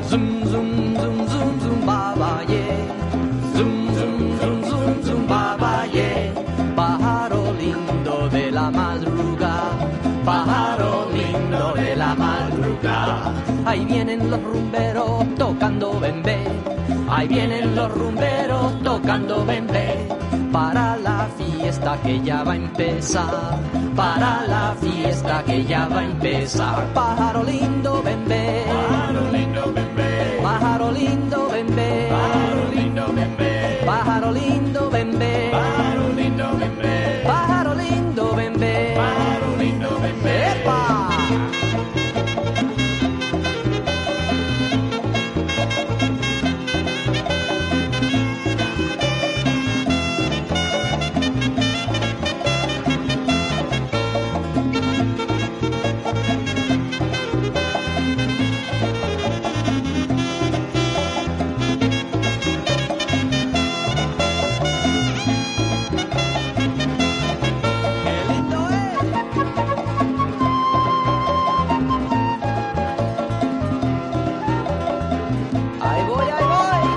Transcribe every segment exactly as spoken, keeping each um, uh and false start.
Zum, zum, zum, zum, zum, baba, yeah. Zum, zum, zum, zum, zum, baba, yeah. Pájaro lindo de la madrugada, pájaro lindo de la madrugada. Ahí vienen los rumberos tocando bembé, ahí vienen los rumberos tocando bembé. Para la fiesta que ya va a empezar, para la fiesta que ya va a empezar. Pájaro lindo bembé, Pájaro lindo bembé, pájaro lindo bembé, pájaro lindo bembé, pájaro lindo bembé, pájaro lindo bembé, pájaro lindo bembé, pájaro lindo bembé. ¡Epa! ¡Qué lindo es! Ahí voy, ahí voy.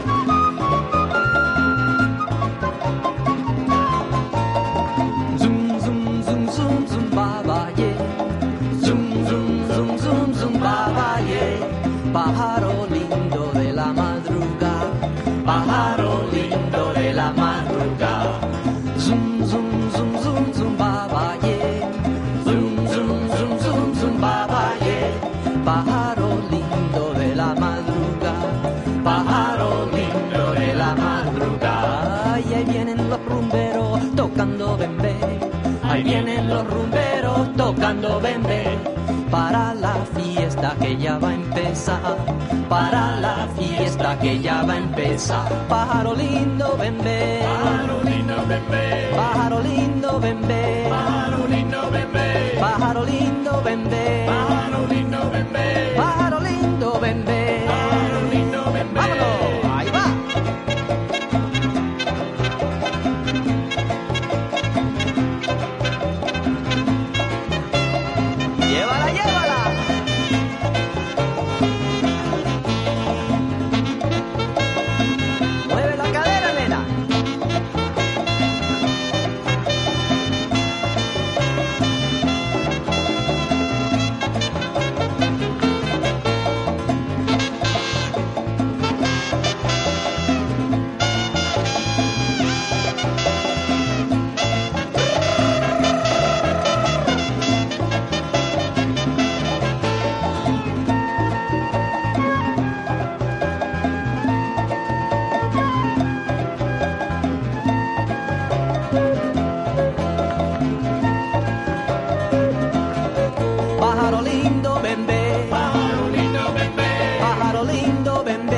Zum, zum, zum, zum, zum, baba, yeah. Zum, zum, zum, zum, zum, baba, yeah. Pájaro lindo de la madrugada, pájaro lindo de la madrugada. Zum, zum, zum, zum, zum, baba, yeah. Zum, zum, zum, zum, zum, baba, yeah. Pájaro lindo de la madrugada, pájaro lindo de la madrugada. Y ahí vienen los rumberos tocando bembé, ahí vienen los rumberos tocando bembé. Para la fiesta que ya va a empezar, para la fiesta que ya va a empezar. Pájaro lindo bembé, Pájaro lindo bembé, pájaro lindo bembé, pájaro lindo bembé, pájaro lindo bembé, pájaro lindo bembé, pájaro lindo bembé. pájaro lindo bembé. ¡Vámonos! ¡Ahí va! ¡Llévala, llévala! ¡Mueve la cadera, nena! Pájaro lindo, bembé, Pájaro lindo bembé, pájaro lindo, bembé.